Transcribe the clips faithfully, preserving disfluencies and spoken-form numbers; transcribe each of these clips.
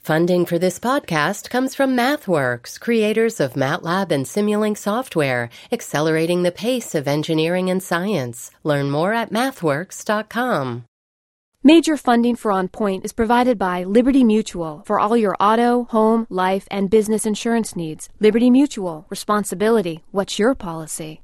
Funding for this podcast comes from MathWorks, creators of MATLAB and Simulink software, accelerating the pace of engineering and science. Learn more at mathworks dot com. Major funding for On Point is provided by Liberty Mutual for all your auto, home, life, and business insurance needs. Liberty Mutual. Responsibility. What's your policy?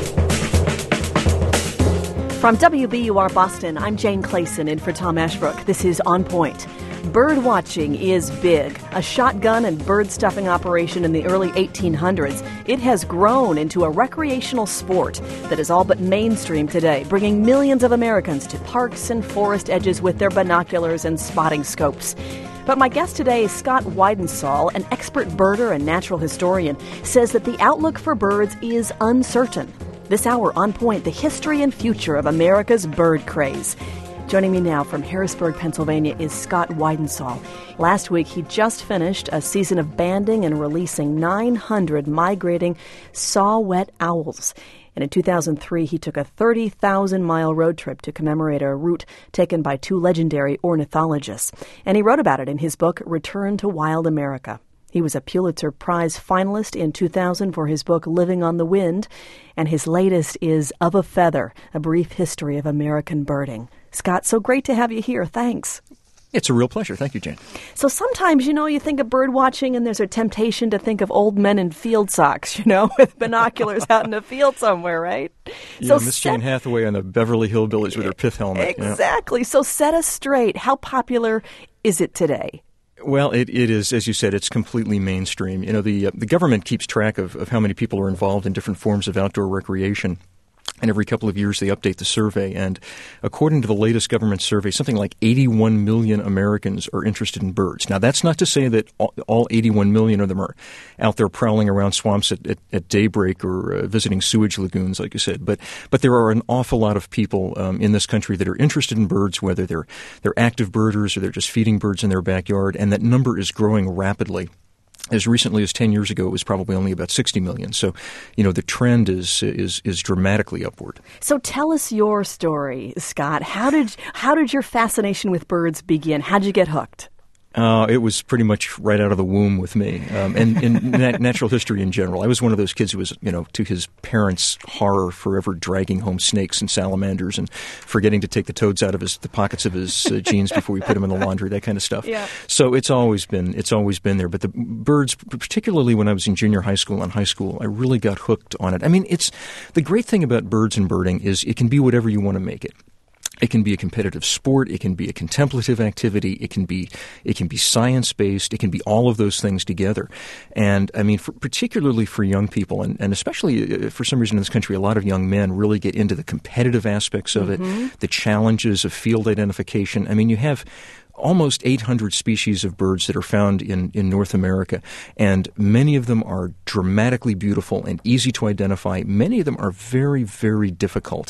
From W B U R Boston, I'm Jane Clayson in for Tom Ashbrook. This is On Point. Bird watching is big. A shotgun and bird stuffing operation in the early eighteen hundreds, it has grown into a recreational sport that is all but mainstream today, bringing millions of Americans to parks and forest edges with their binoculars and spotting scopes. But my guest today is Scott Weidensaul, an expert birder and natural historian, says that the outlook for birds is uncertain. This hour, On Point, the history and future of America's bird craze. Joining me now from Harrisburg, Pennsylvania, is Scott Weidensaul. Last week, he just finished a season of banding and releasing nine hundred migrating saw-whet owls. And in two thousand three, he took a thirty thousand mile road trip to commemorate a route taken by two legendary ornithologists. And he wrote about it in his book, Return to Wild America. He was a Pulitzer Prize finalist in two thousand for his book, Living on the Wind. And his latest is Of a Feather, A Brief History of American Birding. Scott, so great to have you here. Thanks. It's a real pleasure. Thank you, Jane. So sometimes, you know, you think of bird watching and there's a temptation to think of old men in field socks, you know, with binoculars out in the field somewhere, right? Yeah, so Miss set... Jane Hathaway on the Beverly Hillbillies with her pith helmet. Exactly. Yeah. So set us straight. How popular is it today? Well, it, it is, as you said, it's completely mainstream. You know, the uh, the government keeps track of, of how many people are involved in different forms of outdoor recreation. And every couple of years they update the survey. And according to the latest government survey, something like eighty-one million Americans are interested in birds. Now, that's not to say that all, all eighty-one million of them are out there prowling around swamps at, at, at daybreak or uh, visiting sewage lagoons, like you said. But but there are an awful lot of people um, in this country that are interested in birds, whether they're they're active birders or they're just feeding birds in their backyard. And that number is growing rapidly. As recently as ten years ago, it was probably only about sixty million. So, you know, the trend is is is dramatically upward. So tell us your story, Scott. How did how did your fascination with birds begin? How did you get hooked? Uh, it was pretty much right out of the womb with me, um, and in nat- natural history in general. I was one of those kids who was, you know, to his parents' horror, forever dragging home snakes and salamanders and forgetting to take the toads out of his the pockets of his uh, jeans before we put them in the laundry, that kind of stuff. Yeah. So it's always been it's always been there. But the birds, particularly when I was in junior high school and high school, I really got hooked on it. I mean, it's the great thing about birds and birding is it can be whatever you want to make it. It can be a competitive sport. It can be a contemplative activity. It can be it can be science-based. It can be all of those things together. And, I mean, for, particularly for young people, and, and especially for some reason in this country, a lot of young men really get into the competitive aspects of mm-hmm. it, the challenges of field identification. I mean, you have almost eight hundred species of birds that are found in, in North America, and many of them are dramatically beautiful and easy to identify. Many of them are very, very difficult.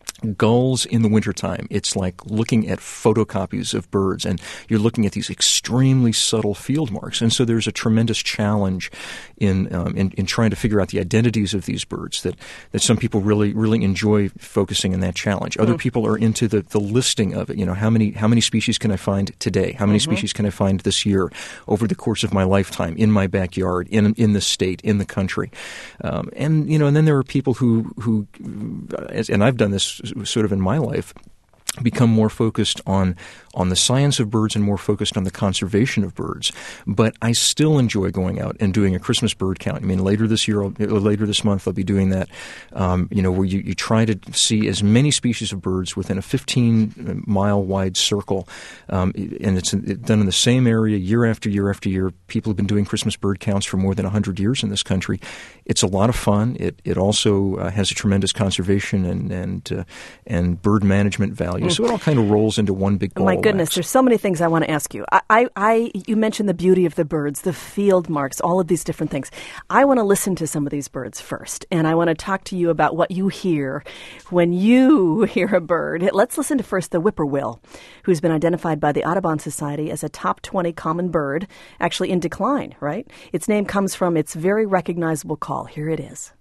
Gulls in the wintertime, it's like looking at photocopies of birds, and you're looking at these extremely subtle field marks. And so there's a tremendous challenge in um, in, in trying to figure out the identities of these birds that, that some people really really enjoy focusing on that challenge. Other mm. people are into the, the listing of it. You know, how many how many species can I find today? How many mm-hmm. species can I find this year over the course of my lifetime in my backyard, in in the state, in the country? Um, and you know, and then there are people who who, and I've done this sort of in my life, become more focused on on the science of birds and more focused on the conservation of birds. But I still enjoy going out and doing a Christmas bird count. I mean, later this year, or later this month, I'll be doing that, um, you know, where you, you try to see as many species of birds within a fifteen mile wide circle. Um, and it's done in the same area year after year after year. People have been doing Christmas bird counts for more than one hundred years in this country. It's a lot of fun. It it also uh, has a tremendous conservation and and uh, and bird management value. Mm. So it all kind of rolls into one big ball. My goodness, wax. There's so many things I want to ask you. I, I, I, you mentioned the beauty of the birds, the field marks, all of these different things. I want to listen to some of these birds first, and I want to talk to you about what you hear when you hear a bird. Let's listen to first the whippoorwill, who's been identified by the Audubon Society as a top twenty common bird, actually in decline, right? Its name comes from its very recognizable call. Here it is.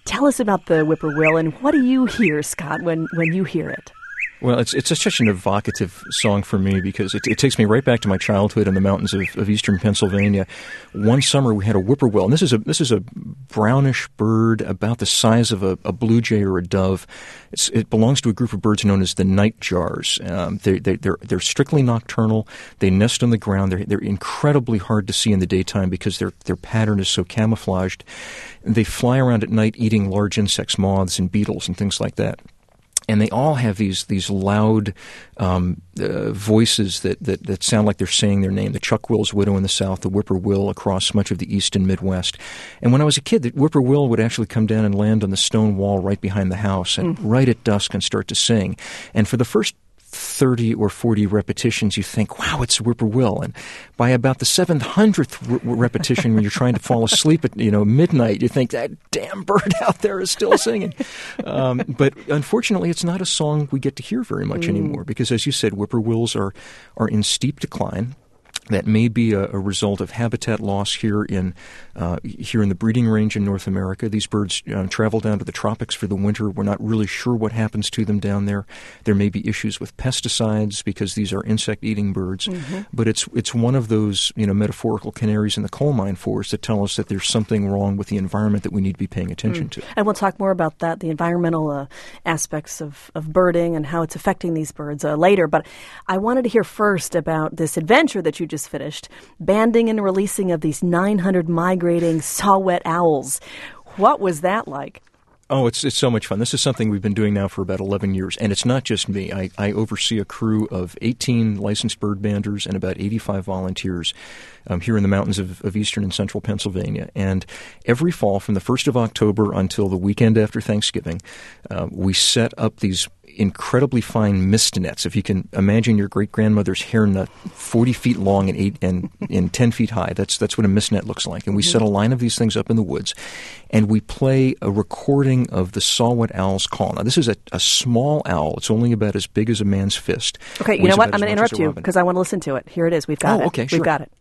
Tell us about the whippoorwill, and what do you hear, Scott, when, when you hear it? Well, it's it's such an evocative song for me because it, it takes me right back to my childhood in the mountains of, of eastern Pennsylvania. One summer we had a whippoorwill, and this is a this is a brownish bird about the size of a, a blue jay or a dove. It's, it belongs to a group of birds known as the nightjars. Um, they, they, they're they're strictly nocturnal. They nest on the ground. They're they're incredibly hard to see in the daytime because their their pattern is so camouflaged. They fly around at night eating large insects, moths, and beetles, and things like that. And they all have these these loud um, uh, voices that, that, that sound like they're saying their name. The chuck-will's widow in the south, the whippoorwill across much of the east and Midwest. And when I was a kid, the whippoorwill would actually come down and land on the stone wall right behind the house and mm. right at dusk and start to sing. And for the first thirty or forty repetitions, you think, wow, it's a whippoorwill. And by about the seven hundredth re- repetition, when you're trying to fall asleep at you know midnight, you think, that damn bird out there is still singing. um, but unfortunately, it's not a song we get to hear very much mm. anymore because, as you said, whippoorwills are, are in steep decline. That may be a, a result of habitat loss here in uh, here in the breeding range in North America. These birds uh, travel down to the tropics for the winter. We're not really sure what happens to them down there. There may be issues with pesticides because these are insect-eating birds. Mm-hmm. But it's it's one of those you know metaphorical canaries in the coal mine for us that tell us that there's something wrong with the environment that we need to be paying attention mm. to. And we'll talk more about that, the environmental uh, aspects of, of birding and how it's affecting these birds uh, later. But I wanted to hear first about this adventure that you just finished, banding and releasing of these nine hundred migrating saw-whet owls. What was that like? Oh, it's it's so much fun. This is something we've been doing now for about eleven years, and it's not just me. I, I oversee a crew of eighteen licensed bird banders and about eighty-five volunteers um, here in the mountains of, of eastern and central Pennsylvania. And every fall, from the first of October until the weekend after Thanksgiving, uh, we set up these incredibly fine mist nets. If you can imagine your great-grandmother's hair nut forty feet long and eight and, and ten feet high, that's that's what a mist net looks like. And we mm-hmm. set a line of these things up in the woods, and we play a recording of the saw-whet owl's call. Now, this is a, a small owl. It's only about as big as a man's fist. Okay, you know what? I'm going to interrupt you because I want to listen to it. Here it is. We've got oh, it. Okay, sure. We've got it.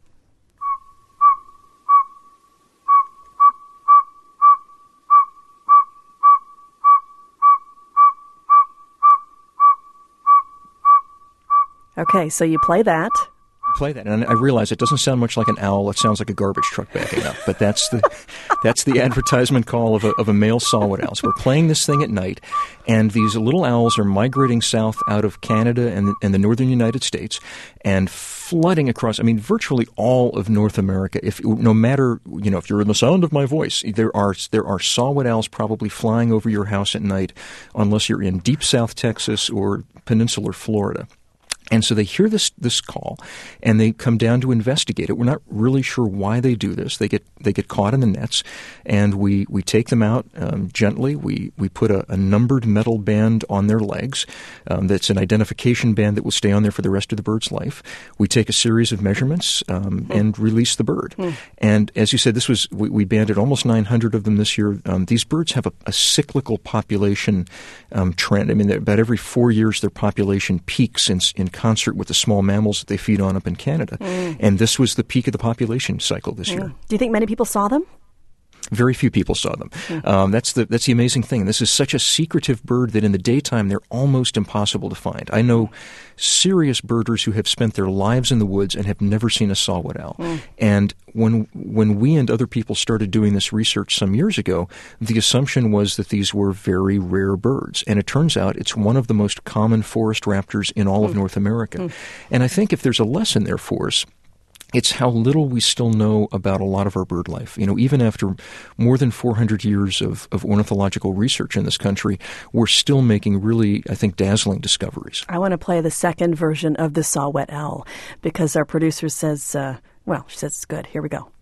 Okay, so you play that. Play that, and I realize it doesn't sound much like an owl. It sounds like a garbage truck backing up. But that's the that's the advertisement call of a of a male saw-whet owl. So we're playing this thing at night, and these little owls are migrating south out of Canada and the, and the northern United States, and flooding across. I mean, virtually all of North America. If no matter you know if you're in the sound of my voice, there are there are saw-whet owls probably flying over your house at night, unless you're in deep South Texas or peninsular Florida. And so they hear this this call, and they come down to investigate it. We're not really sure why they do this. They get they get caught in the nets, and we, we take them out um, gently. We we put a, a numbered metal band on their legs. Um, that's an identification band that will stay on there for the rest of the bird's life. We take a series of measurements um, mm. and release the bird. Mm. And as you said, this was we, we banded almost nine hundred of them this year. Um, these birds have a, a cyclical population um, trend. I mean, about every four years, their population peaks in in concert with the small mammals that they feed on up in Canada. Mm. And this was the peak of the population cycle this mm. year. Do you think many people saw them? Very few people saw them. Mm. Um, that's the that's the amazing thing. This is such a secretive bird that in the daytime they're almost impossible to find. I know serious birders who have spent their lives in the woods and have never seen a saw-whet owl. Mm. And when when we and other people started doing this research some years ago, the assumption was that these were very rare birds. And it turns out it's one of the most common forest raptors in all mm. of North America. Mm. And I think if there's a lesson there for us, it's how little we still know about a lot of our bird life. You know, even after more than four hundred years of, of ornithological research in this country, we're still making really, I think, dazzling discoveries. I want to play the second version of the saw-whet owl because our producer says, uh, well, she says it's good. Here we go.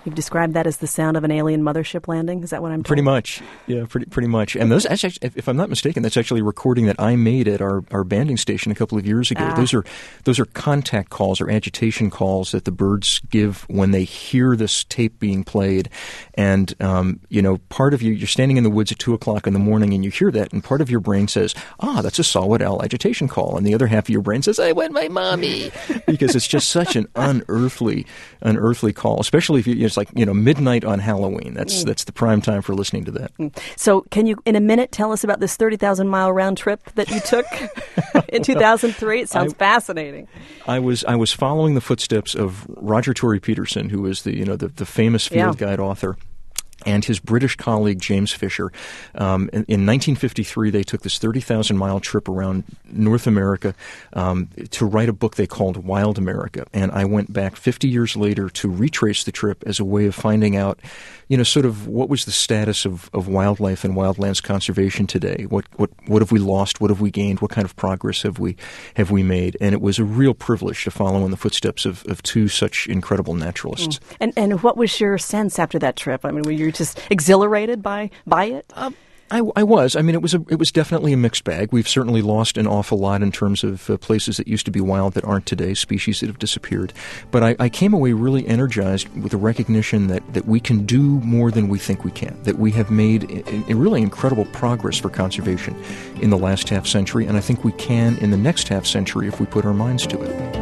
You've described that as the sound of an alien mothership landing. Is that what I'm told? Pretty much. Yeah, pretty pretty much. And those, actually, if I'm not mistaken, that's actually a recording that I made at our, our banding station a couple of years ago. Ah. Those are those are contact calls or agitation calls that the birds give when they hear this tape being played. And, um, you know, part of you, you're standing in the woods at two o'clock in the morning and you hear that, and part of your brain says, ah, that's a Saw-Whet Owl agitation call. And the other half of your brain says, I want my mommy. Because it's just such an unearthly, unearthly call, especially if you, it's like, you know, midnight on Halloween. That's that's the prime time for listening to that. So can you, in a minute, tell us about this thirty thousand mile round trip that you took in two thousand three? It sounds I, fascinating. I was I was following the footsteps of Roger Tory Peterson, who is the you know the, the famous field yeah. guide author, and his British colleague James Fisher. Um, in, in nineteen fifty-three, they took this thirty thousand mile trip around North America um, to write a book they called Wild America. And I went back fifty years later to retrace the trip as a way of finding out, you know, sort of what was the status of, of wildlife and wildlands conservation today? What what what have we lost? What have we gained? What kind of progress have we have we made? And it was a real privilege to follow in the footsteps of, of two such incredible naturalists. Mm. And and what was your sense after that trip? I mean, were you just exhilarated by by it? Um, I, I was. I mean, it was a, it was definitely a mixed bag. We've certainly lost an awful lot in terms of uh, places that used to be wild that aren't today, species that have disappeared. But I, I came away really energized with the recognition that, that we can do more than we think we can, that we have made a, a really incredible progress for conservation in the last half century, and I think we can in the next half century if we put our minds to it.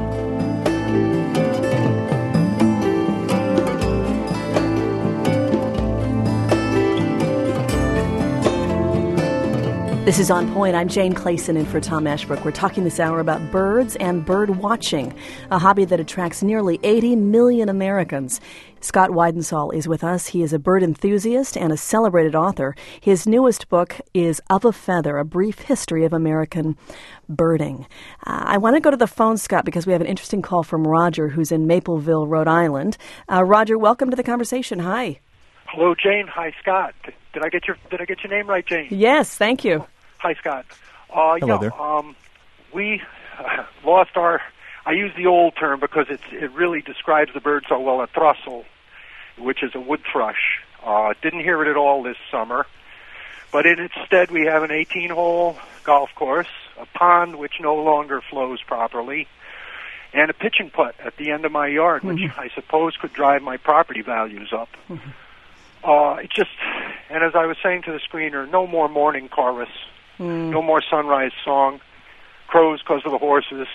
This is On Point. I'm Jane Clayson in for Tom Ashbrook. We're talking this hour about birds and bird watching, a hobby that attracts nearly eighty million Americans. Scott Weidensaul is with us. He is a bird enthusiast and a celebrated author. His newest book is Of a Feather, A Brief History of American Birding. Uh, I want to go to the phone, Scott, because we have an interesting call from Roger, who's in Mapleville, Rhode Island. Uh, Roger, welcome to the conversation. Hi. Hello, Jane. Hi, Scott. Did I get your Did I get your name right, Jane? Yes, thank you. Hi, Scott. Uh, Hello yeah, there. Um, we uh, lost our, I use the old term because it's, it really describes the bird so well, a thrustle, which is a wood thrush. Uh, didn't hear it at all this summer. But in its stead, we have an eighteen-hole golf course, a pond which no longer flows properly, and a pitching putt at the end of my yard, which mm-hmm. I suppose could drive my property values up. Mm-hmm. Uh, it just, and as I was saying to the screener, no more morning chorus. Mm. No more sunrise song, crows because of the horses.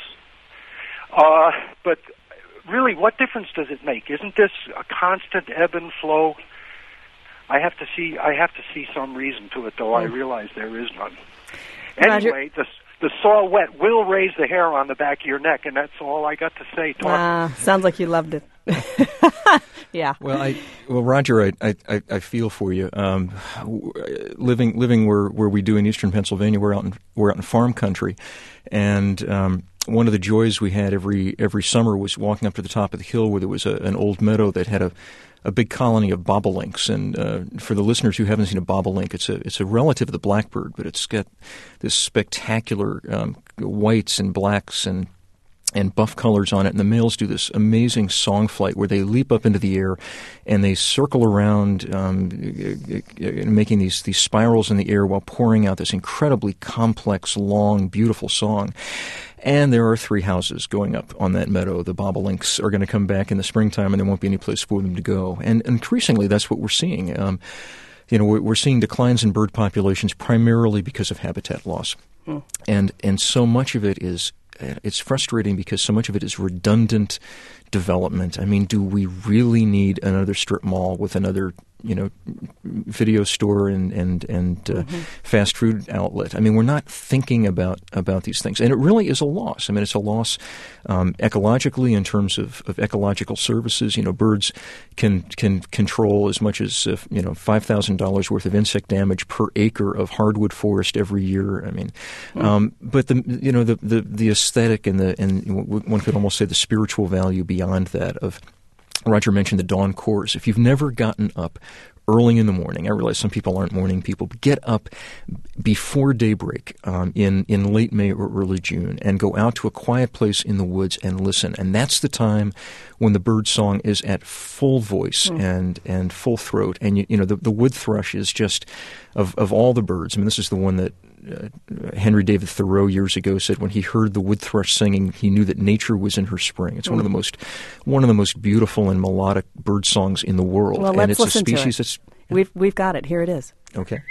Uh, but really, what difference does it make? Isn't this a constant ebb and flow? I have to see. I have to see some reason to it, though. Mm. I realize there is none. Anyway, the the Saw-Whet will raise the hair on the back of your neck, and that's all I got to say. Ah, sounds like you loved it. Yeah. Well, I well Roger, I I, I feel for you. Um, living living where, where we do in eastern Pennsylvania, we're out in we're out in farm country, and um, one of the joys we had every every summer was walking up to the top of the hill where there was a, an old meadow that had a a big colony of bobolinks. And uh, for the listeners who haven't seen a bobolink, it's a it's a relative of the blackbird, but it's got this spectacular um, whites and blacks and and buff colors on it, and the males do this amazing song flight where they leap up into the air and they circle around, um, making these these spirals in the air while pouring out this incredibly complex, long, beautiful song. And there are three houses going up on that meadow. The bobolinks are going to come back in the springtime, and there won't be any place for them to go. And increasingly, that's what we're seeing. Um, you know, we're, we're seeing declines in bird populations primarily because of habitat loss, mm. and and so much of it is. It's frustrating because so much of it is redundant development. I mean, do we really need another strip mall with another, you know, video store and and and uh, mm-hmm. fast food outlet? I mean, we're not thinking about about these things, and it really is a loss. I mean, it's a loss um, ecologically in terms of, of ecological services. You know, birds can can control as much as uh, you know five thousand dollars worth of insect damage per acre of hardwood forest every year. I mean, mm. um, but the you know the, the the aesthetic and the and one could almost say the spiritual value beyond that of Roger mentioned the dawn chorus. If you've never gotten up early in the morning, I realize some people aren't morning people, but get up before daybreak um, in, in late May or early June and go out to a quiet place in the woods and listen. And that's the time when the bird song is at full voice mm. and, and full throat. And, you, you know, the, the wood thrush is just, of, of all the birds, I mean, this is the one that Uh, Henry David Thoreau years ago said when he heard the wood thrush singing, he knew that nature was in her spring. It's mm. one of the most one of the most beautiful and melodic bird songs in the world. Well, and let's it's listen a species to it. that's yeah. We've we've got it. Here it is. Okay.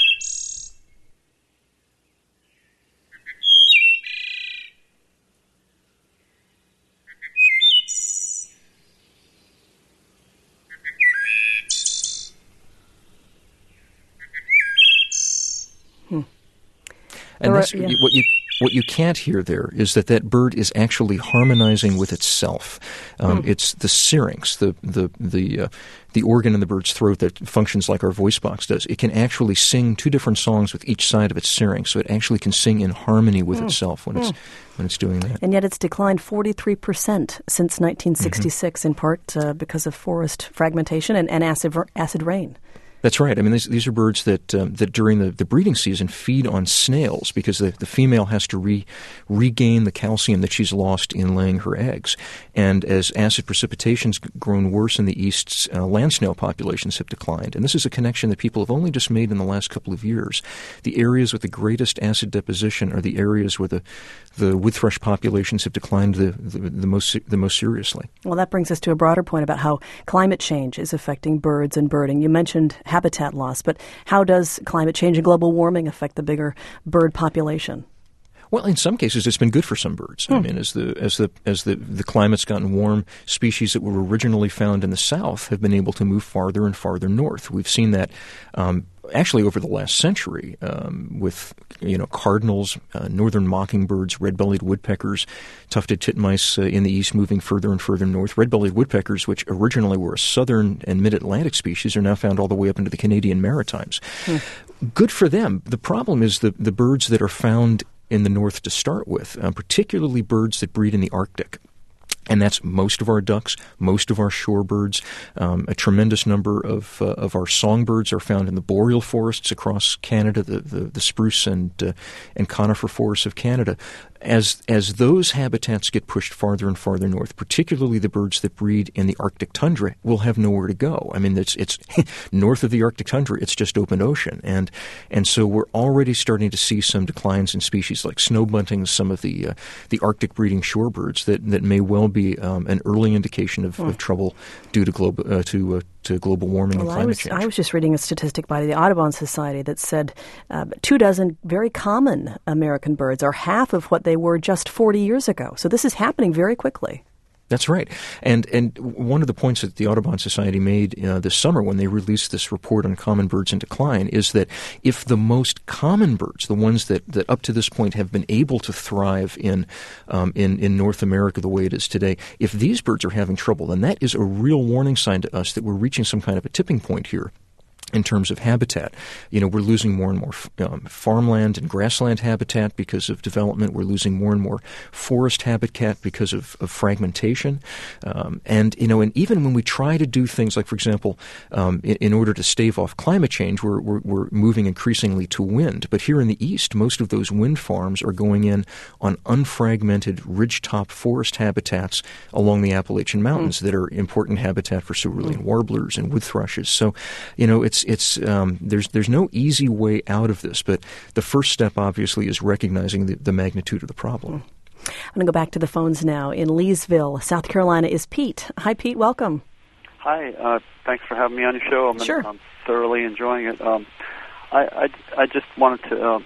And that's, yeah. what you what you can't hear there is that that bird is actually harmonizing with itself. Um, mm. It's the syrinx, the the the uh, the organ in the bird's throat that functions like our voice box does. It can actually sing two different songs with each side of its syrinx, so it actually can sing in harmony with mm. itself when mm. it's when it's doing that. And yet, it's declined forty-three percent since nineteen sixty-six, mm-hmm. in part uh, because of forest fragmentation and, and acid acid rain. That's right. I mean, these, these are birds that um, that during the, the breeding season feed on snails because the, the female has to re, regain the calcium that she's lost in laying her eggs. And as acid precipitation's grown worse in the east, uh, land snail populations have declined. And this is a connection that people have only just made in the last couple of years. The areas with the greatest acid deposition are the areas where the, the wood thrush populations have declined the, the, the most the most seriously. Well, that brings us to a broader point about how climate change is affecting birds and birding. You mentioned habitat loss, but how does climate change and global warming affect the bigger bird population? Well, in some cases, it's been good for some birds. Hmm. I mean, as the as the as the, the climate's gotten warm, species that were originally found in the south have been able to move farther and farther north. We've seen that um, actually over the last century um, with you know cardinals, uh, northern mockingbirds, red-bellied woodpeckers, tufted titmice uh, in the east moving further and further north. Red-bellied woodpeckers, which originally were a southern and mid-Atlantic species, are now found all the way up into the Canadian Maritimes. Hmm. Good for them. The problem is the the birds that are found in the north to start with, uh, particularly birds that breed in the Arctic. And that's most of our ducks, most of our shorebirds. Um, a tremendous number of uh, of our songbirds are found in the boreal forests across Canada, the the, the spruce and uh, and conifer forests of Canada. As as those habitats get pushed farther and farther north, particularly the birds that breed in the Arctic tundra, will have nowhere to go. I mean, it's it's north of the Arctic tundra, it's just open ocean, and and so we're already starting to see some declines in species like snow buntings, some of the uh, the Arctic breeding shorebirds that that may well be um, an early indication of, mm. of trouble due to global uh, to uh, to global warming well, and climate I was, change. I was just reading a statistic by the Audubon Society that said uh, two dozen very common American birds are half of what they were just forty years ago. So this is happening very quickly. That's right. And and one of the points that the Audubon Society made uh, this summer when they released this report on common birds in decline is that if the most common birds, the ones that, that up to this point have been able to thrive in, um, in in North America the way it is today, if these birds are having trouble, then that is a real warning sign to us that we're reaching some kind of a tipping point here. In terms of habitat, you know, we're losing more and more um, farmland and grassland habitat because of development. We're losing more and more forest habitat because of, of fragmentation. Um, and, you know, and even when we try to do things like, for example, um, in, in order to stave off climate change, we're, we're, we're moving increasingly to wind. But here in the east, most of those wind farms are going in on unfragmented ridgetop forest habitats along the Appalachian Mountains mm. that are important habitat for cerulean mm. warblers and wood thrushes. So, you know, it's It's um, there's there's no easy way out of this, but the first step obviously is recognizing the, the magnitude of the problem. I'm going to go back to the phones now. In Leesville, South Carolina, is Pete. Hi, Pete. Welcome. Hi. Uh, thanks for having me on your show. I'm, sure. I'm thoroughly enjoying it. Um, I, I I just wanted to um,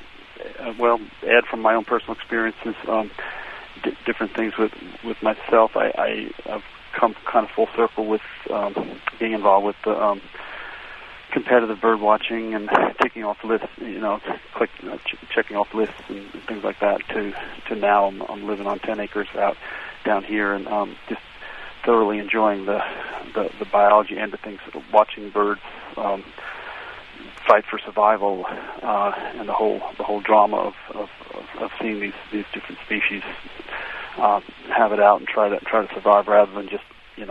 uh, well add from my own personal experiences um, d- different things with with myself. I, I I've come kind of full circle with um, being involved with the um, competitive bird watching and ticking off lists, you know, click, you know, ch- checking off lists and, and things like that. To to now, I'm, I'm living on ten acres out down here, and um, just thoroughly enjoying the, the the biology end of things, watching birds um, fight for survival, uh, and the whole the whole drama of of, of seeing these these different species uh, have it out and try to try to survive rather than just, you know,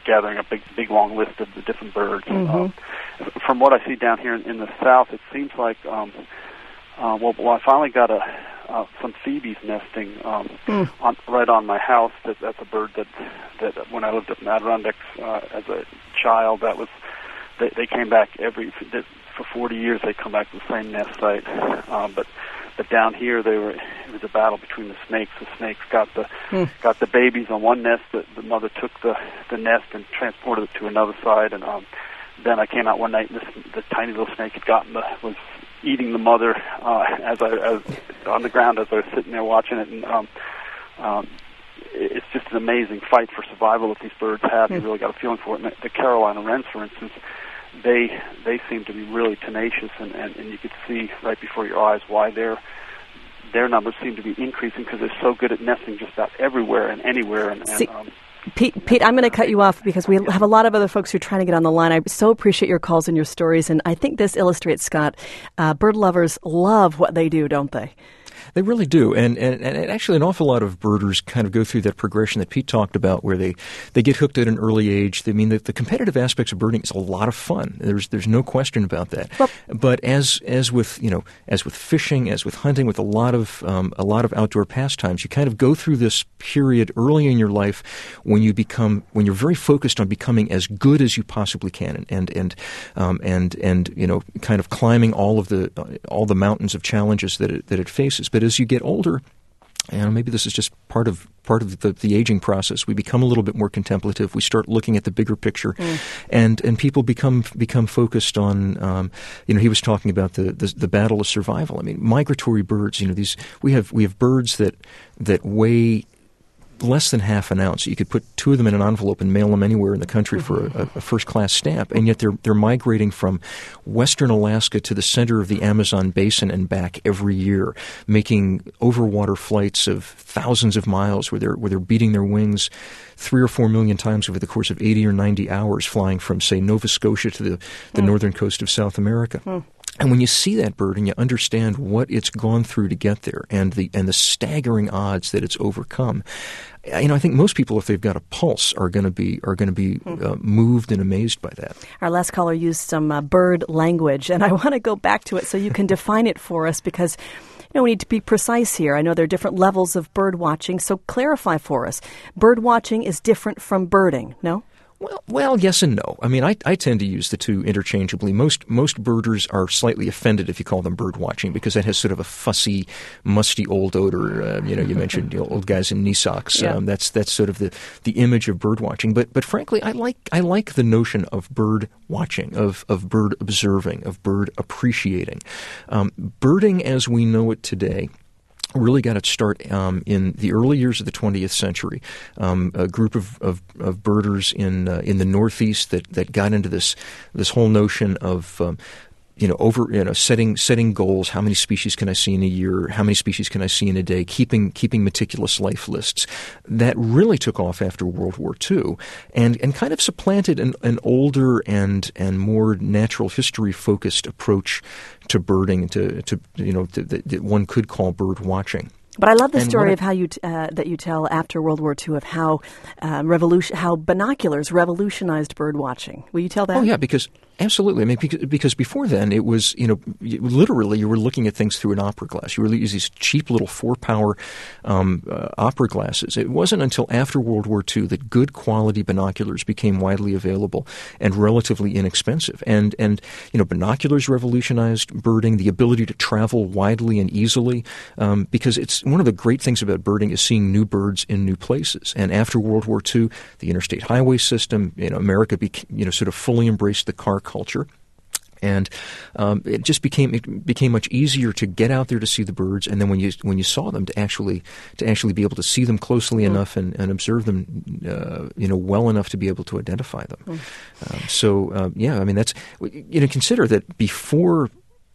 gathering a big, big long list of the different birds. Mm-hmm. Um, from what I see down here in, in the south, it seems like um, uh, well, well, I finally got a uh, some phoebes nesting um, mm. on, right on my house. That, that's a bird that that when I lived up in Adirondacks uh, as a child, that was they, they came back every for forty years. They come back to the same nest site, um, but. But down here, they were. It was a battle between the snakes. The snakes got the mm. got the babies on one nest. The, the mother took the the nest and transported it to another side. And um, then I came out one night, and this the tiny little snake had gotten the was eating the mother uh, as I as on the ground as I was sitting there watching it. And um, um, it's just an amazing fight for survival that these birds have. Mm. You really got a feeling for it. And the Carolina wrens, for instance. They they seem to be really tenacious, and, and, and you could see right before your eyes why their their numbers seem to be increasing because they're so good at nesting just about everywhere and anywhere. And, and see, um, Pete, Pete, I'm going to cut you off because we have a lot of other folks who are trying to get on the line. I so appreciate your calls and your stories, and I think this illustrates, Scott, uh, bird lovers love what they do, don't they? They really do, and, and and actually an awful lot of birders kind of go through that progression that Pete talked about, where they, they get hooked at an early age. I mean, the, the competitive aspects of birding is a lot of fun. There's there's no question about that. Well, but as as with you know as with fishing, as with hunting, with a lot of um, a lot of outdoor pastimes, you kind of go through this period early in your life when you become when you're very focused on becoming as good as you possibly can, and and and um, and, and you know kind of climbing all of the uh, all the mountains of challenges that it, that it faces. But as you get older, and maybe this is just part of part of the, the aging process, we become a little bit more contemplative. We start looking at the bigger picture, mm. and and people become become focused on. Um, you know, he was talking about the, the the battle of survival. I mean, migratory birds. You know, these we have we have birds that that weigh less than half an ounce. You could put two of them in an envelope and mail them anywhere in the country for a, a first-class stamp, and yet they're they're migrating from western Alaska to the center of the Amazon basin and back every year, making overwater flights of thousands of miles where they're where they're beating their wings three or four million times over the course of eighty or ninety hours, flying from, say, Nova Scotia to the, the mm. northern coast of South America. Mm. And when you see that bird and you understand what it's gone through to get there and the and the staggering odds that it's overcome, you know, I think most people, if they've got a pulse, are going to be are going to be uh, moved and amazed by that. Our last caller used some uh, bird language, and I want to go back to it so you can define it for us because, you know, we need to be precise here. I know there are different levels of bird watching, so clarify for us. Bird watching is different from birding, no? Well, well, yes and no. I mean, I, I tend to use the two interchangeably. Most most birders are slightly offended if you call them bird watching because that has sort of a fussy, musty old odor. Uh, you know, you mentioned you know, old guys in knee socks. Yeah. Um, that's that's sort of the, the image of bird watching. But but frankly, I like I like the notion of bird watching, of of bird observing, of bird appreciating. Um, birding as we know it today really got its start um, in the early years of the twentieth century. Um, a group of, of, of birders in uh, in the Northeast that, that got into this this whole notion of um, you know over you know setting setting goals. How many species can I see in a year? How many species can I see in a day? Keeping keeping meticulous life lists. That really took off after World War Two, and and kind of supplanted an, an older and and more natural history focused approach to birding, to to you know to, that one could call bird watching. But I love the and story I, of how you t- uh, that you tell after World War Two of how uh, revolution how binoculars revolutionized bird watching. Will you tell that? Oh yeah, because absolutely. I mean, because, because before then it was you know you, literally you were looking at things through an opera glass. You were using these cheap little four power um, uh, opera glasses. It wasn't until after World War Two that good quality binoculars became widely available and relatively inexpensive. And and you know binoculars revolutionized birding, the ability to travel widely and easily, um, because it's one of the great things about birding is seeing new birds in new places. And after World War Two, the interstate highway system, you know, America, bec- you know, sort of fully embraced the car culture. And um, it just became it became much easier to get out there to see the birds, and then when you when you saw them, to actually to actually be able to see them closely mm. enough and, and observe them, uh, you know, well enough to be able to identify them. Mm. Um, so uh, yeah, I mean that's you know consider that before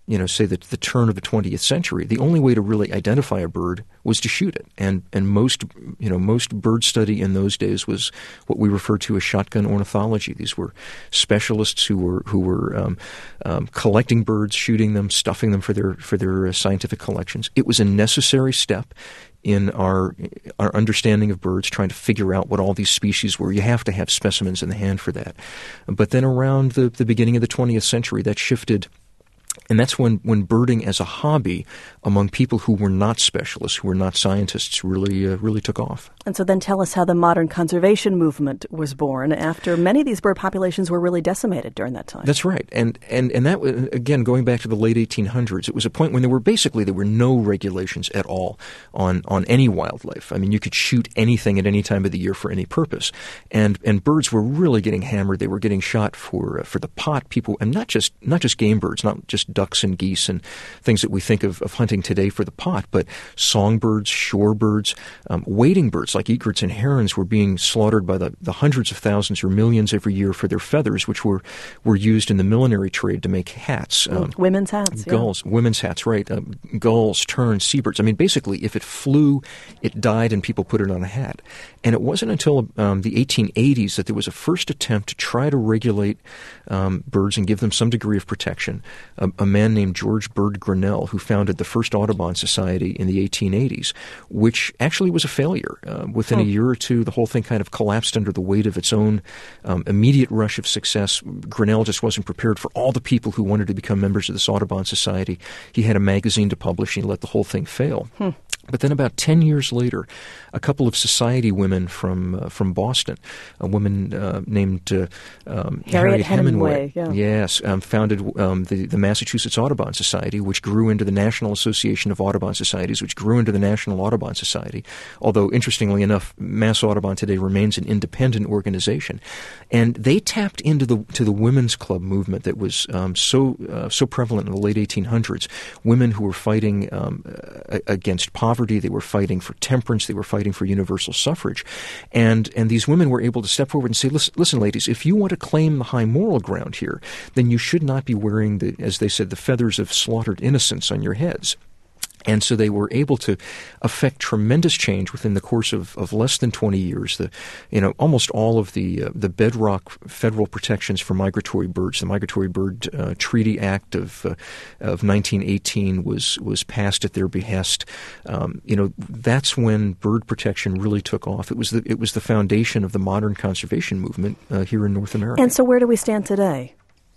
you know, say that the turn of the twentieth century, the only way to really identify a bird was to shoot it. And and most, you know, most bird study in those days was what we refer to as shotgun ornithology. These were specialists who were who were um, um, collecting birds, shooting them, stuffing them for their for their uh, scientific collections. It was a necessary step in our our understanding of birds, trying to figure out what all these species were. You have to have specimens in the hand for that. But then around the, the beginning of the twentieth century, that shifted. And that's when, when birding as a hobby among people who were not specialists, who were not scientists, really uh, really took off. And so then tell us how the modern conservation movement was born after many of these bird populations were really decimated during that time. That's right. And and, and that, again, going back to the late eighteen hundreds, it was a point when there were basically there were no regulations at all on, on any wildlife. I mean, you could shoot anything at any time of the year for any purpose. And and birds were really getting hammered. They were getting shot for uh, for the pot. People, and not just not just game birds, not just ducks and geese and things that we think of, of hunting today for the pot, but songbirds, shorebirds, um, wading birds like egrets and herons were being slaughtered by the, the hundreds of thousands or millions every year for their feathers, which were, were used in the millinery trade to make hats. Um, women's hats. Gulls, yeah. women's hats, right. Um, gulls, terns, seabirds. I mean, basically, if it flew, it died and people put it on a hat. And it wasn't until um, the eighteen eighties that there was a first attempt to try to regulate um, birds and give them some degree of protection. A, a man named George Bird Grinnell, who founded the first Audubon Society in the eighteen eighties, which actually was a failure. Uh, within hmm. a year or two, the whole thing kind of collapsed under the weight of its own um, immediate rush of success. Grinnell just wasn't prepared for all the people who wanted to become members of this Audubon Society. He had a magazine to publish, and he let the whole thing fail. Hmm. But then about ten years later, a couple of society women from uh, from Boston, a woman uh, named uh, um, Harriet, Harriet Hemingway, Hemingway, yeah. yes, um, founded um, the, the Massachusetts Audubon Society, which grew into the National Association of Audubon Societies, which grew into the National Audubon Society, although interestingly enough, Mass Audubon today remains an independent organization. And they tapped into the to the women's club movement that was um, so uh, so prevalent in the late eighteen hundreds, women who were fighting um, against poverty. They were fighting for temperance. They were fighting for universal suffrage. And and these women were able to step forward and say, listen, listen, ladies, if you want to claim the high moral ground here, then you should not be wearing, the, as they said, the feathers of slaughtered innocents on your heads. And so they were able to affect tremendous change within the course of, of less than twenty years. The, you know, almost all of the uh, the bedrock federal protections for migratory birds, the Migratory Bird uh, Treaty Act of uh, of nineteen eighteen was was passed at their behest. Um, you know, that's when bird protection really took off. It was the it was the foundation of the modern conservation movement uh, here in North America. And so, where do we stand today?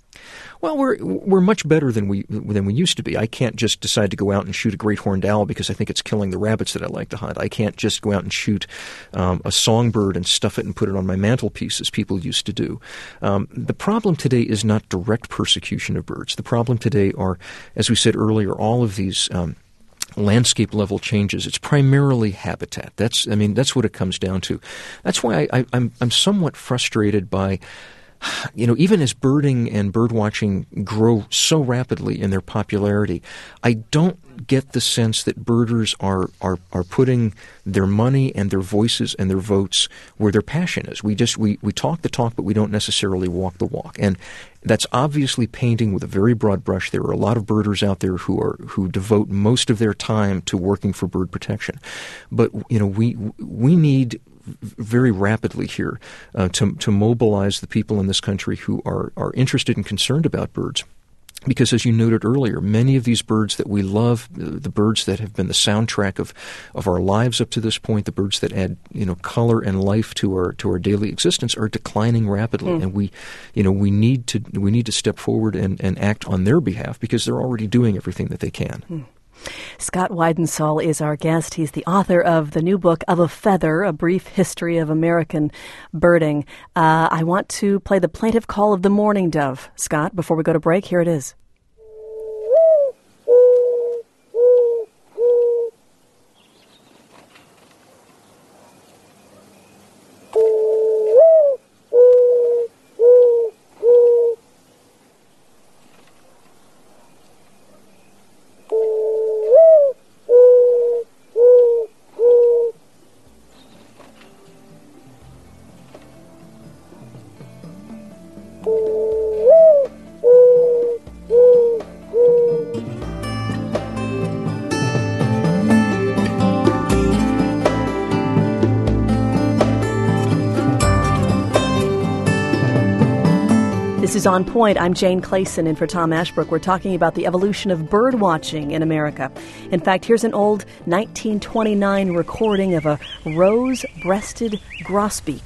Well, we're we're much better than we than we used to be. I can't just decide to go out and shoot a great horned owl because I think it's killing the rabbits that I like to hunt. I can't just go out and shoot um, a songbird and stuff it and put it on my mantelpiece as people used to do. Um, the problem today is not direct persecution of birds. The problem today are, as we said earlier, all of these Um, landscape level changes. It's primarily habitat. That's I mean that's what it comes down to. That's why I, I, I'm I'm somewhat frustrated by. You know, even as birding and bird watching grow so rapidly in their popularity, I don't get the sense that birders are, are, are putting their money and their voices and their votes where their passion is. We just we, we talk the talk, but we don't necessarily walk the walk. And that's obviously painting with a very broad brush. There are a lot of birders out there who are who devote most of their time to working for bird protection. But you know, we we need very rapidly here uh, to to mobilize the people in this country who are are interested and concerned about birds. Because as you noted earlier, many of these birds that we love, the birds that have been the soundtrack of, of our lives up to this point, the birds that add, you know, color and life to our to our daily existence, are declining rapidly. Mm. And we, you know, we need to we need to step forward and, and act on their behalf because they're already doing everything that they can. Mm. Scott Weidensaul is our guest. He's the author of the new book, Of a Feather, A Brief History of American Birding. Uh, I want to play the plaintive call of the mourning dove. Scott, before we go to break, here it is. This is On Point. I'm Jane Clayson, and for Tom Ashbrook, we're talking about the evolution of bird watching in America. In fact, here's an old nineteen twenty-nine recording of a rose-breasted grosbeak.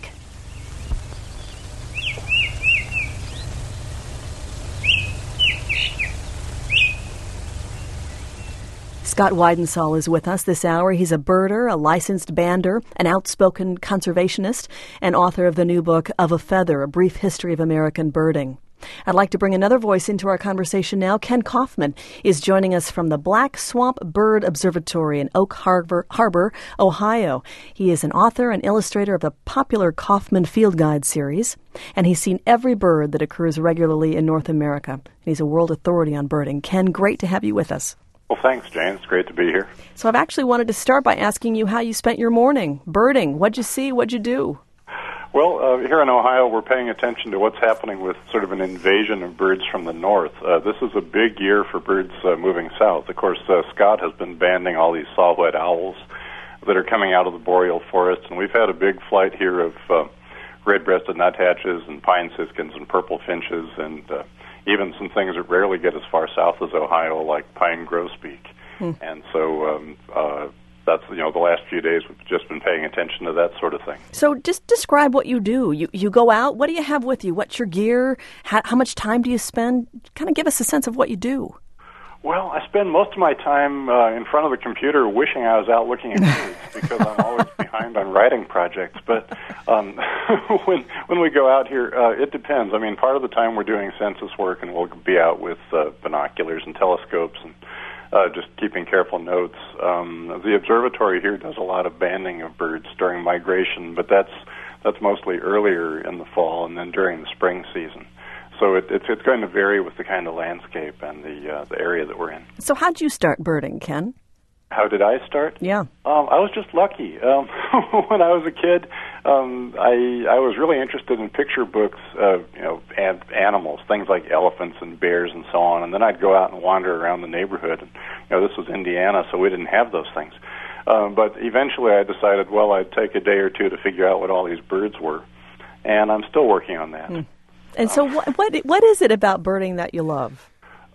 Scott Weidensaul is with us this hour. He's a birder, a licensed bander, an outspoken conservationist, and author of the new book, Of a Feather, A Brief History of American Birding. I'd like to bring another voice into our conversation now. Ken Kaufman is joining us from the Black Swamp Bird Observatory in Oak Harbor, Harbor, Ohio. He is an author and illustrator of the popular Kaufman Field Guide series, and he's seen every bird that occurs regularly in North America. And he's a world authority on birding. Ken, great to have you with us. Well, thanks, Jane. It's great to be here. So I've actually wanted to start by asking you how you spent your morning birding. What'd you see? What'd you do? Well, uh, here in Ohio, we're paying attention to what's happening with sort of an invasion of birds from the north. Uh, this is a big year for birds uh, moving south. Of course, uh, Scott has been banding all these saw-whet owls that are coming out of the boreal forest, and we've had a big flight here of uh, red-breasted nuthatches and pine siskins and purple finches and uh, even some things that rarely get as far south as Ohio, like pine grosbeak. Hmm. And so um, uh, that's, you know, the last few days we've just been paying attention to that sort of thing. So just describe what you do. You you go out. What do you have with you? What's your gear? How, how much time do you spend? Kind of give us a sense of what you do. Well, I spend most of my time uh, in front of the computer wishing I was out looking at birds because I'm always behind on writing projects. But um, when when we go out here, uh, it depends. I mean, part of the time we're doing census work, and we'll be out with uh, binoculars and telescopes and uh, just keeping careful notes. Um, the observatory here does a lot of banding of birds during migration, but that's that's mostly earlier in the fall and then during the spring season. So it, it's it's going to vary with the kind of landscape and the uh, the area that we're in. So how'd you start birding, Ken? How did I start? Yeah. Um, I was just lucky. Um, when I was a kid, um, I I was really interested in picture books of, you know, an, animals, things like elephants and bears and so on. And then I'd go out and wander around the neighborhood. And, you know, this was Indiana, so we didn't have those things. Um, but eventually I decided, well, I'd take a day or two to figure out what all these birds were. And I'm still working on that. Mm. And so what, what what is it about birding that you love?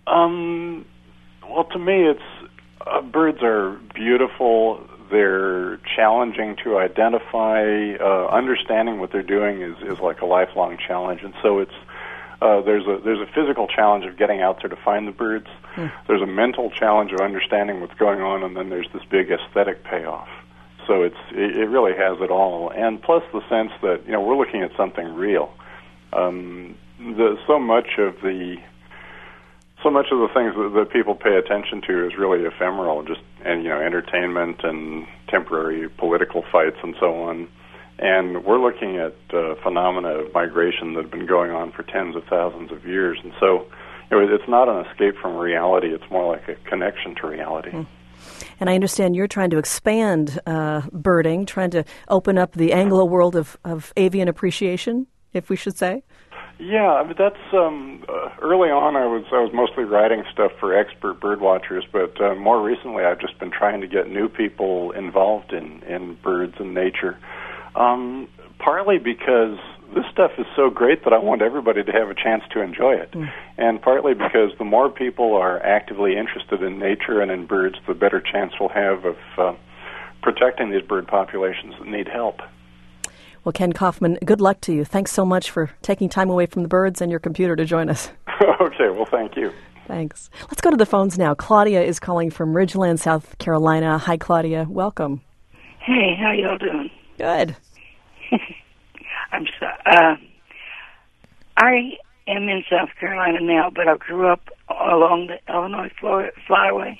Um, well, to me, it's uh, birds are beautiful. They're challenging to identify. Uh, understanding what they're doing is, is like a lifelong challenge. And so it's uh, there's a there's a physical challenge of getting out there to find the birds. Hmm. There's a mental challenge of understanding what's going on, and then there's this big aesthetic payoff. So it's it, it really has it all. And plus the sense that, you know, we're looking at something real. Um, the, so much of the so much of the things that, that people pay attention to is really ephemeral, just and you know, entertainment and temporary political fights and so on. And we're looking at uh, phenomena of migration that have been going on for tens of thousands of years. And so, you know, it's not an escape from reality; it's more like a connection to reality. Mm. And I understand you're trying to expand uh, birding, trying to open up the Anglo world of, of avian appreciation, if we should say. Yeah, I mean, that's um, uh, early on. I was I was mostly writing stuff for expert bird watchers, but uh, more recently, I've just been trying to get new people involved in, in birds and nature. Um, partly because this stuff is so great that I want everybody to have a chance to enjoy it, mm. and partly because the more people are actively interested in nature and in birds, the better chance we'll have of uh, protecting these bird populations that need help. Well, Ken Kaufman, good luck to you. Thanks so much for taking time away from the birds and your computer to join us. Okay, well, thank you. Thanks. Let's go to the phones now. Claudia is calling from Ridgeland, South Carolina. Hi, Claudia. Welcome. Hey, how y'all doing? Good. I'm so, uh, I am in South Carolina now, but I grew up along the Illinois Flyway.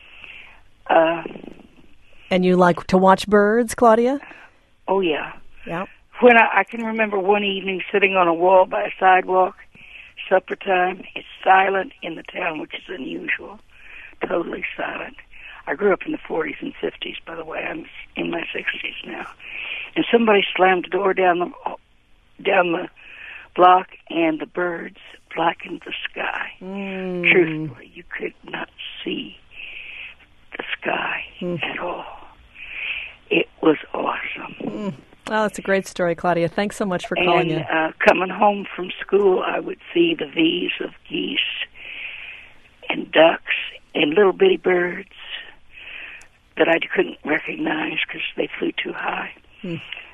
Uh, and you like to watch birds, Claudia? Oh, yeah. Yeah. When I, I can remember one evening sitting on a wall by a sidewalk, supper time. It's silent in the town, which is unusual. Totally silent. I grew up in the forties and fifties, by the way. I'm in my sixties now. And somebody slammed the door down the down the block, and the birds blackened the sky. Mm. Truthfully, you could not see the sky mm. at all. It was awesome. Mm. Oh, that's a great story, Claudia. Thanks so much for calling and, in. Uh, coming home from school, I would see the V's of geese and ducks and little bitty birds that I couldn't recognize because they flew too high. Hmm.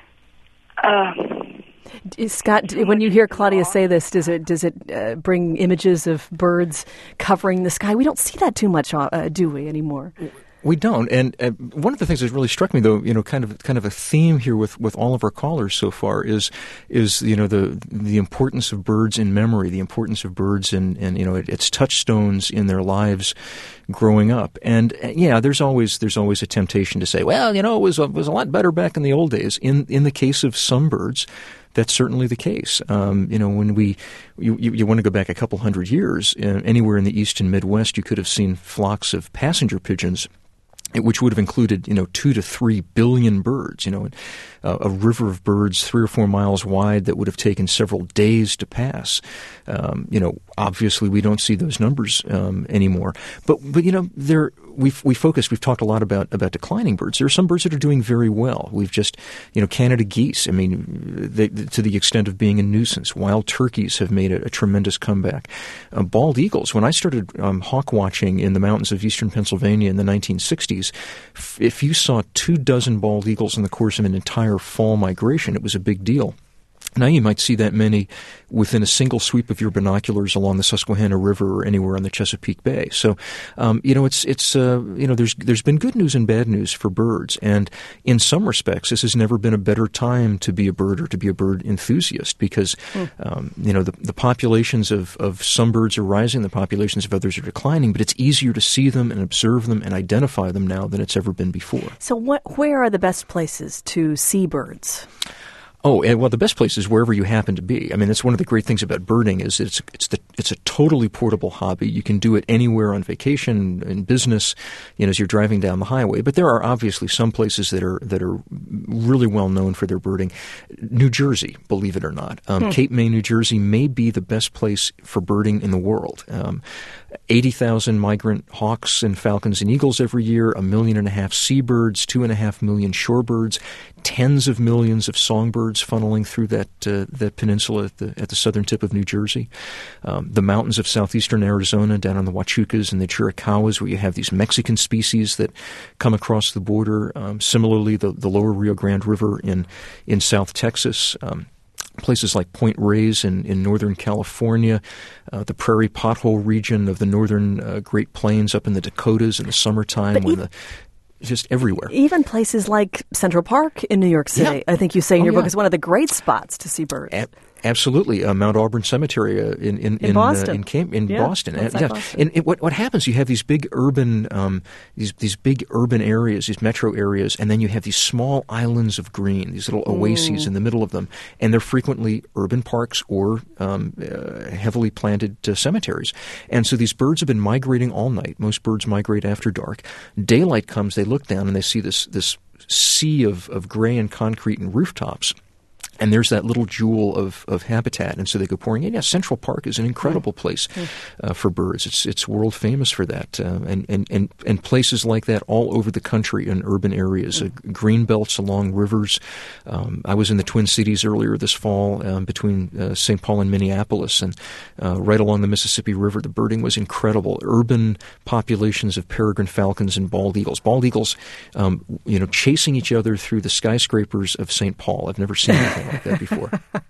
Um, Scott, when you hear Claudia say this, does it does it uh, bring images of birds covering the sky? We don't see that too much, uh, do we, anymore? We don't, and uh, one of the things that really struck me, though, you know, kind of kind of a theme here with, with all of our callers so far is is you know the the importance of birds in memory, the importance of birds and and you know it, it's touchstones in their lives growing up. And uh, yeah, there's always there's always a temptation to say, well, you know, it was a, it was a lot better back in the old days. In in the case of some birds, that's certainly the case. Um, you know, when we you, you, you want to go back a couple hundred years, uh, anywhere in the East and Midwest, you could have seen flocks of passenger pigeons, which would have included, you know, two to three billion birds, you know, uh, a river of birds three or four miles wide that would have taken several days to pass. Um, you know, obviously we don't see those numbers um, anymore. But, but you know, there we've we focused. We've talked a lot about about declining birds. There are some birds that are doing very well. We've just, you know, Canada geese. I mean, they, to the extent of being a nuisance. Wild turkeys have made a, a tremendous comeback. Uh, bald eagles. When I started um, hawk watching in the mountains of eastern Pennsylvania in the nineteen sixties, if you saw two dozen bald eagles in the course of an entire fall migration, it was a big deal. Now you might see that many within a single sweep of your binoculars along the Susquehanna River or anywhere on the Chesapeake Bay. So, um, you know, it's it's uh, you know, there's there's been good news and bad news for birds, and in some respects, this has never been a better time to be a bird or to be a bird enthusiast because, mm. um, you know, the the populations of of some birds are rising, the populations of others are declining, but it's easier to see them and observe them and identify them now than it's ever been before. So, what where are the best places to see birds? Oh, and well, the best place is wherever you happen to be. I mean, that's one of the great things about birding is it's it's the it's a totally portable hobby. You can do it anywhere on vacation, in business, you know, as you're driving down the highway. But there are obviously some places that are that are really well known for their birding. New Jersey, believe it or not, um, hmm. Cape May, New Jersey, may be the best place for birding in the world. Um, eighty thousand migrant hawks and falcons and eagles every year, a million and a half seabirds, two and a half million shorebirds, tens of millions of songbirds funneling through that uh, that peninsula at the at the southern tip of New Jersey. Um, the mountains of southeastern Arizona, down on the Huachucas and the Chiricahuas, where you have these Mexican species that come across the border. Um, similarly, the, the lower Rio Grande River in, in South Texas. Um, Places like Point Reyes in, in northern California, uh, the prairie pothole region of the northern uh, Great Plains up in the Dakotas in the summertime but when even, the just everywhere. Even places like Central Park in New York City, yeah. I think you say in oh, your yeah. book, is one of the great spots to see birds. A- Absolutely, uh, Mount Auburn Cemetery uh, in in in Boston. Uh, in, Cam- in yeah, Boston. Uh, yeah. Boston. And it, what what happens? You have these big urban um, these these big urban areas, these metro areas, and then you have these small islands of green, these little oases mm. in the middle of them, and they're frequently urban parks or um, uh, heavily planted uh, cemeteries. And so these birds have been migrating all night. Most birds migrate after dark. Daylight comes, they look down and they see this this sea of of gray and concrete and rooftops. And there's that little jewel of, of habitat, and so they go pouring in. Yeah, Central Park is an incredible place uh, for birds. It's it's world famous for that, uh, and, and, and, and places like that all over the country in urban areas, uh, green belts along rivers. Um, I was in the Twin Cities earlier this fall um, between uh, Saint Paul and Minneapolis, and uh, right along the Mississippi River, the birding was incredible. Urban populations of peregrine falcons and bald eagles. Bald eagles, um, you know, chasing each other through the skyscrapers of Saint Paul. I've never seen anything like that before.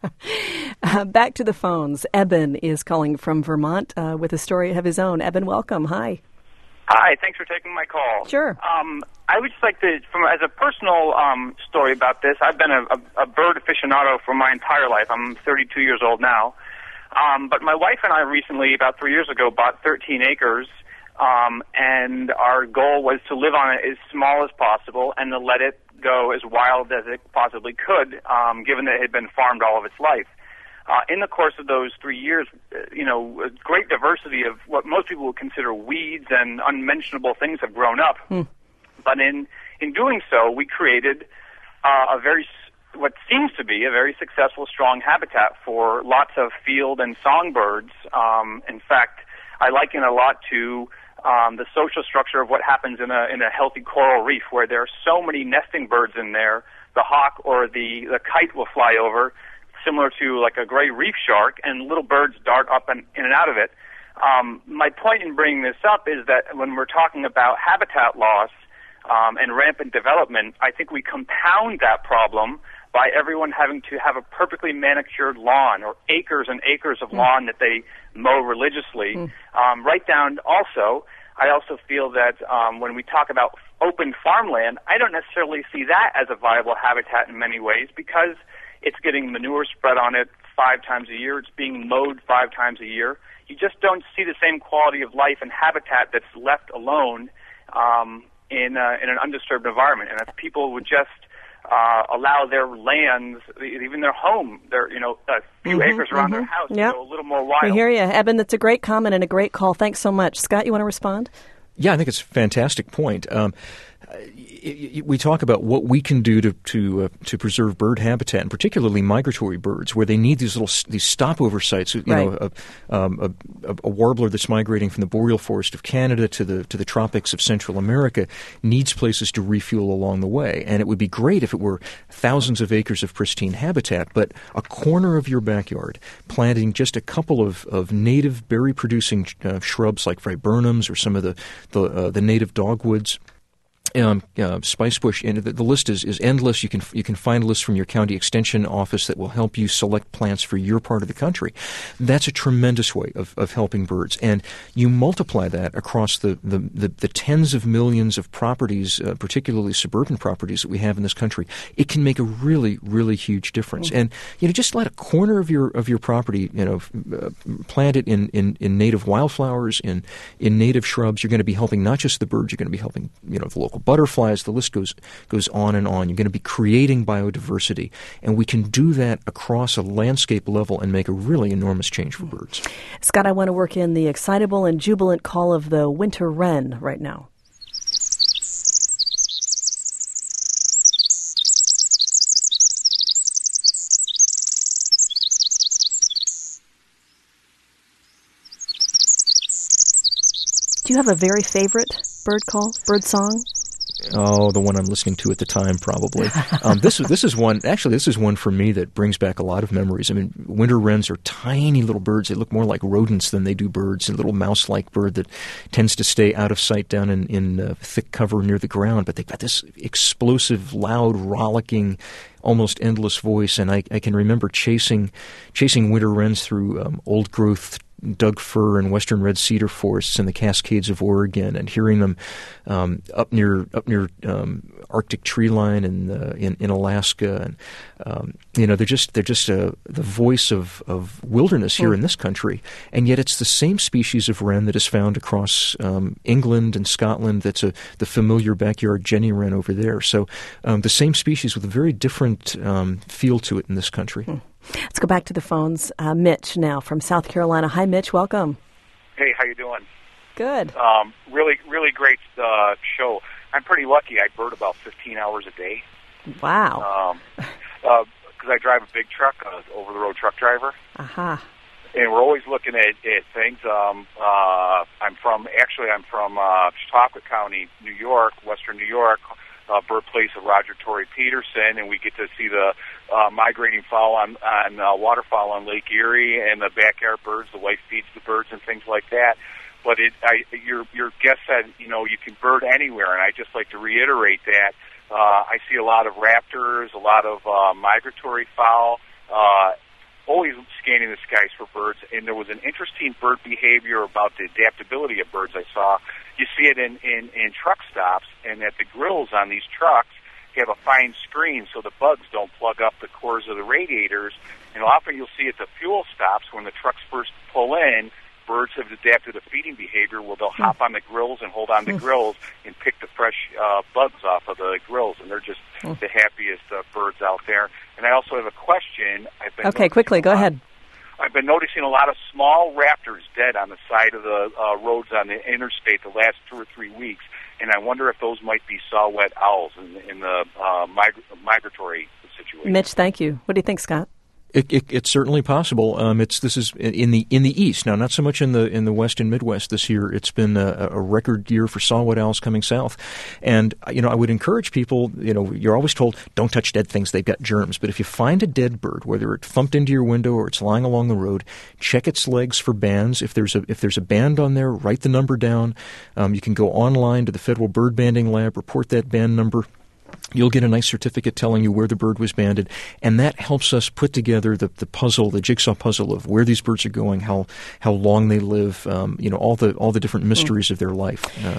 uh, back to the phones. Eben is calling from Vermont uh, with a story of his own. Eben, welcome. Hi. Hi. Thanks for taking my call. Sure. Um, I would just like to, from as a personal um, story about this, I've been a, a, a bird aficionado for my entire life. I'm thirty-two years old now. Um, but my wife and I recently, about three years ago, bought thirteen acres, um, and our goal was to live on it as small as possible and to let it go as wild as it possibly could, um, given that it had been farmed all of its life. Uh, in the course of those three years, you know, a great diversity of what most people would consider weeds and unmentionable things have grown up. Hmm. But in in doing so, we created uh, a very, what seems to be a very successful, strong habitat for lots of field and songbirds. Um, in fact, I liken it a lot to um, the social structure of what happens in a in a healthy coral reef, where there are so many nesting birds in there. The hawk or the the kite will fly over, similar to like a gray reef shark, and little birds dart up and in and out of it. Um, my point in bringing this up is that when we're talking about habitat loss um, and rampant development, I think we compound that problem by everyone having to have a perfectly manicured lawn or acres and acres of mm. lawn that they mow religiously. Mm. Um, right down also, I also feel that um, when we talk about open farmland, I don't necessarily see that as a viable habitat in many ways, because it's getting manure spread on it five times a year. It's being mowed five times a year. You just don't see the same quality of life and habitat that's left alone um, in uh, in an undisturbed environment. And if people would just uh, allow their lands, even their home, their you know a few mm-hmm, acres around mm-hmm. their house, yep. to go a little more wild. We hear you, Eben. That's a great comment and a great call. Thanks so much, Scott. You want to respond? Yeah, I think it's a fantastic point. Um, we talk about what we can do to to, uh, to preserve bird habitat, and particularly migratory birds, where they need these little these stopover sites. You right. know, a, um, a, a warbler that's migrating from the boreal forest of Canada to the to the tropics of Central America needs places to refuel along the way. And it would be great if it were thousands of acres of pristine habitat, but a corner of your backyard, planting just a couple of, of native berry-producing uh, shrubs like viburnums or some of the the, uh, the native dogwoods. Um, uh, spicebush, and the, the list is, is endless. You can you can find a list from your county extension office that will help you select plants for your part of the country. That's a tremendous way of, of helping birds, and you multiply that across the, the, the, the tens of millions of properties, uh, particularly suburban properties that we have in this country. It can make a really really huge difference. Mm-hmm. And you know, just let a corner of your of your property, you know, uh, plant it in, in, in native wildflowers, in in native shrubs. You're going to be helping not just the birds. You're going to be helping you know the local butterflies, the list goes goes on and on. You're going to be creating biodiversity, and we can do that across a landscape level and make a really enormous change for birds. Scott, I want to work in the excitable and jubilant call of the winter wren right now. Do you have a very favorite bird call, bird song? Oh, the one I'm listening to at the time, probably. Um, this is this is one. Actually, this is one for me that brings back a lot of memories. I mean, winter wrens are tiny little birds. They look more like rodents than they do birds. A little mouse-like bird that tends to stay out of sight down in in uh, thick cover near the ground. But they've got this explosive, loud, rollicking, almost endless voice. And I, I can remember chasing chasing winter wrens through um, old growth Doug fir and western red cedar forests in the Cascades of Oregon, and hearing them um, up near up near um, Arctic tree line in, uh, in in Alaska, and um, you know they're just they're just uh, the voice of, of wilderness here mm. in this country, and yet it's the same species of wren that is found across um, England and Scotland. That's a the familiar backyard Jenny wren over there. So um, the same species with a very different um, feel to it in this country. Mm. Let's go back to the phones. Uh, Mitch now from South Carolina. Hi, Mitch. Welcome. Hey, how you doing? Good. Um, really, really great uh, show. I'm pretty lucky. I bird about fifteen hours a day. Wow. Um, uh, because I drive a big truck, uh, over-the-road truck driver. Aha. Uh-huh. And we're always looking at, at things. Um, uh, I'm from, actually, I'm from uh, Chautauqua County, New York, Western New York. Uh, birthplace of Roger Tory Peterson, and we get to see the uh, migrating fowl on, on uh, waterfowl on Lake Erie, and the backyard birds. The wife feeds the birds and things like that. But it, I, your your guest said, you know, you can bird anywhere, and I just like to reiterate that. Uh, I see a lot of raptors, a lot of uh, migratory fowl, uh, always scanning the skies for birds. And there was an interesting bird behavior about the adaptability of birds I saw. You see it in, in, in truck stops, and that the grills on these trucks have a fine screen so the bugs don't plug up the cores of the radiators. And often you'll see at the fuel stops when the trucks first pull in, birds have adapted a feeding behavior where they'll hop on the grills and hold on to grills and pick the fresh uh, bugs off of the grills. And they're just the happiest uh, birds out there. And I also have a question. I've been okay, quickly, go ahead. I've been noticing a lot of small raptors dead on the side of the uh, roads on the interstate the last two or three weeks, and I wonder if those might be saw-whet owls in, in the uh, mig- migratory situation. Mitch, thank you. What do you think, Scott? It, it, it's certainly possible. Um, it's this is in the in the east now, not so much in the in the west and Midwest this year. It's been a, a record year for saw-whet owls coming south, and you know I would encourage people. You know, you're always told don't touch dead things; they've got germs. But if you find a dead bird, whether it thumped into your window or it's lying along the road, check its legs for bands. If there's a if there's a band on there, write the number down. Um, you can go online to the Federal Bird Banding Lab, report that band number. You'll get a nice certificate telling you where the bird was banded, and that helps us put together the, the puzzle, the jigsaw puzzle of where these birds are going, how how long they live, um, you know, all the all the different mysteries mm. of their life. Uh,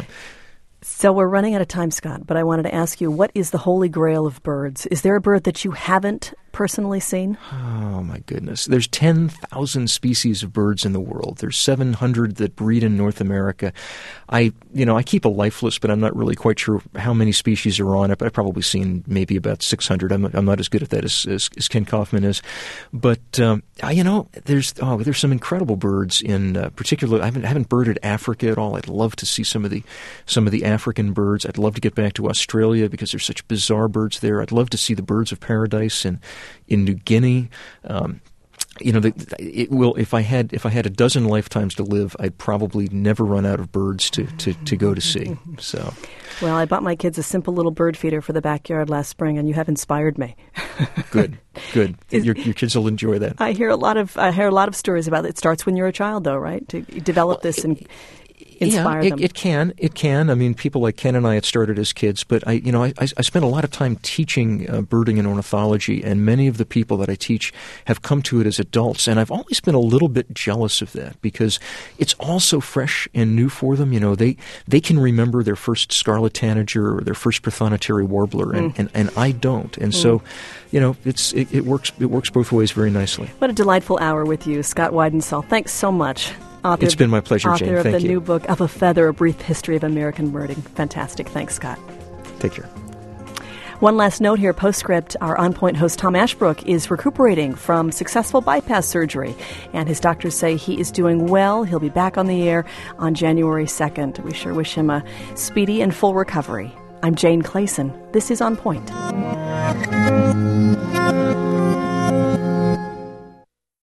so we're running out of time, Scott, but I wanted to ask you, what is the holy grail of birds? Is there a bird that you haven't personally seen? Oh, my goodness. There's ten thousand species of birds in the world. There's seven hundred that breed in North America. I, you know, I keep a life list, but I'm not really quite sure how many species are on it, but I've probably seen maybe about six hundred. I'm, I'm not as good at that as, as, as Ken Kaufman is. But, um, I, you know, there's oh, there's some incredible birds in uh, particular. I haven't, I haven't birded Africa at all. I'd love to see some of the some of the African birds. I'd love to get back to Australia because there's such bizarre birds there. I'd love to see the birds of paradise and in New Guinea. Um, you know, the, it will. If I had if I had a dozen lifetimes to live, I'd probably never run out of birds to, to, to go to see. So, well, I bought my kids a simple little bird feeder for the backyard last spring, and you have inspired me. Good, good. Your, your kids will enjoy that. I hear a lot of I hear a lot of stories about it. It starts when you're a child, though, right? To develop well, this and. Inspire yeah, it, them. it can. It can. I mean, people like Ken and I had started as kids, but I, you know, I, I spent a lot of time teaching uh, birding and ornithology, and many of the people that I teach have come to it as adults, and I've always been a little bit jealous of that because it's all so fresh and new for them. You know, they they can remember their first scarlet tanager or their first prothonotary warbler, and, mm. and, and I don't. And mm. so, you know, it's it, it works. It works both ways very nicely. What a delightful hour with you, Scott Weidensaul. Thanks so much. Author, it's been my pleasure, author Jane. Author Thank of the you. new book, Of a Feather, A Brief History of American Birding. Fantastic. Thanks, Scott. Take care. One last note here, postscript. Our On Point host, Tom Ashbrook, is recuperating from successful bypass surgery, and his doctors say he is doing well. He'll be back on the air on January second. We sure wish him a speedy and full recovery. I'm Jane Clayson. This is On Point.